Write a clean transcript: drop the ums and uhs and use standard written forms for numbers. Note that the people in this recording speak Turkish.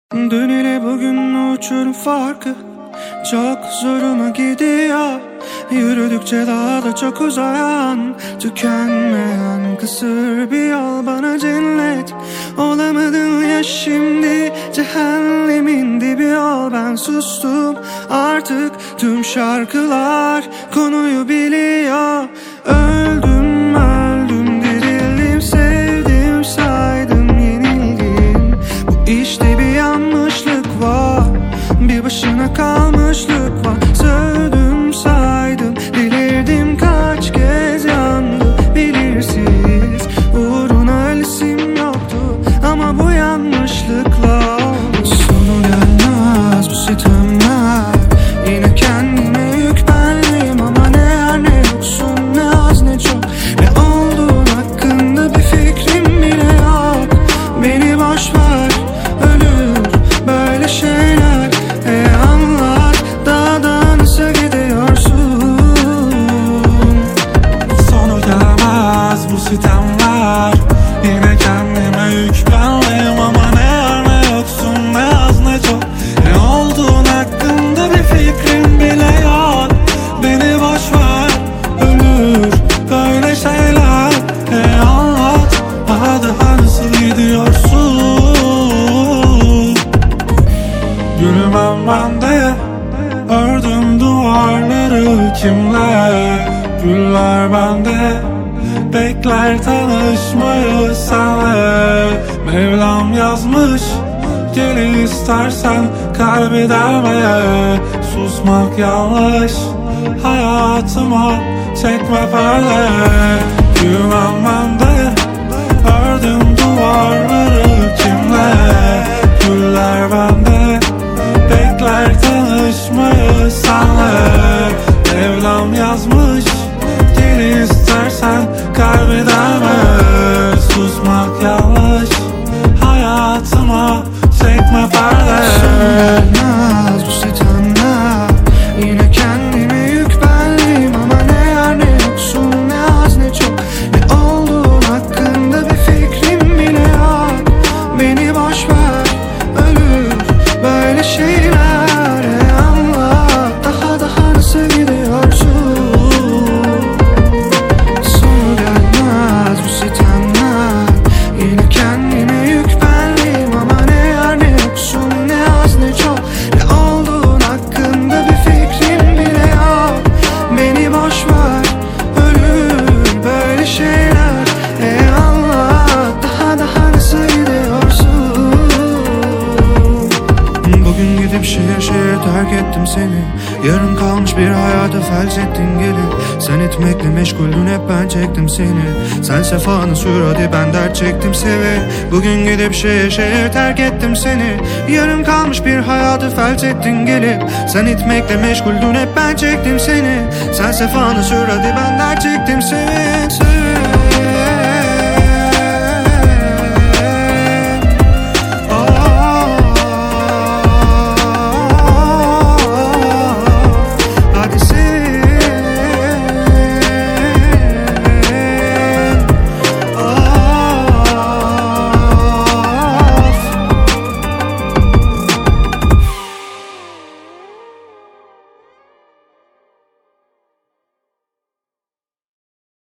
Dün ile bugün uçurum farkı çok zoruma gidiyor. Yürüdükçe daha da çok uzayan, tükenmeyen kısır bir yol bana cennet. Olamadın ya şimdi, cehennemin dibi ol. Ben sustum artık, tüm şarkılar konuyu biliyor. Öldüm öldüm dirildim, sevdim saydım yenildim. Bu işte bir yanlışlık var, bir başına kalmışlık var. Sövdüm saydım delirdim, kaç kez yandım belirsiz. Uğruna ölesim yoktu ama bu yanlışlıkla sonu gelmez bu sitemler. Yine kendime yük benliyim ama ne yer ne yoksun, ne az ne çok. Ne olduğun hakkında bir fikrim bile yok. Beni boş ver, ölür böyle şeyler. Anlat daha da nasıl gidiyorsun. Sonu gelmez bu sitemler. Yine kendime yük benliyim ama ne yer ne yoksun, ne az ne çok. Ne olduğun hakkında bir fikrim bile yok. Beni boş ver, ölür böyle şeyler. Anlat daha nasıl gidiyorsun. Yürümem ben de, ördüm duvarları kimle. Güller bende, bekler tanışmayı senle. Mevlam yazmış, gel istersen kalbi dermeye. Susmak yanlış, hayatıma çekme perde. Yürümem ben de, ördüm duvarları kimle. Güller bende, bekler tanışmayı senle. Mevlam yazmış, gel istersen kalbi derme. Susmak yanlış, hayatıma çekme perde. Gelmez bu sitemler. Yine kendime yük benliyim ama ne yer ne yoksun, ne az ne çok. Ne olduğun hakkında bir fikrim bile yok. Beni boş ver, ölür böyle şeyler. Anlat daha nasıl gidiyorsun. Sonu gelmez bu sitemler. Yine kendime yük benliyim ama ne yer ne yoksun, ne az ne çok. Ne olduğun hakkında bir fikrim bile yok. Beni boş ver, ölür böyle şeyler. Anlat daha nasıl gidiyorsun. Bugün gidip şehir şehir terk ettim seni. Yarım kalmış bir hayata felç ettin gelip. Sen etmekle meşguldün, hep ben çektim seni. Sen sefanı sür hadi, ben dert çektim seve. Bugün gidip şehir şehir terk ettim seni. Yarım kalmış bir hayatı felç ettin gelip. Sen etmekle meşguldün, hep ben çektim seni. Sen sefanı sür hadi, ben dert çektim seve.